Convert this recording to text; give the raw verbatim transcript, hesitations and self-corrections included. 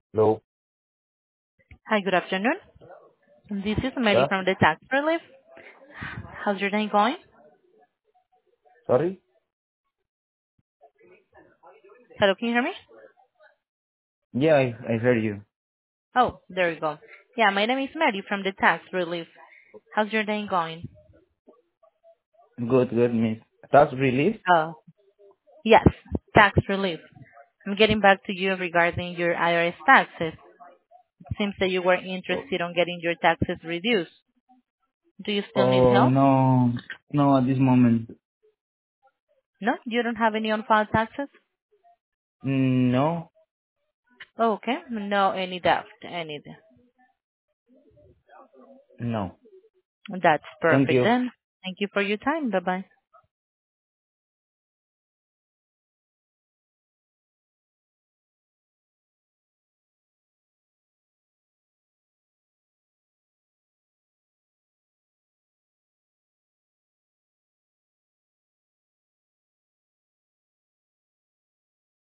Hello. Hi, good afternoon. This is Mary Yeah. from the Tax Relief. How's your day going? Sorry. Hello, can you hear me? Yeah, I, I heard you. Oh, there you go. Yeah, my name is Mary from the Tax Relief. How's your day going? Good, good, miss. Tax relief? Oh, yes, Tax Relief. I'm getting back to you regarding your I R S taxes. It seems that you were Oh, interested on getting your taxes reduced. Do you still need oh help? no, no, at this moment. No? You don't have any on-file taxes? Mm, No, Oh, okay. No, any debt, any. no. That's Thank perfect you. then. Thank you for your time. Bye-bye.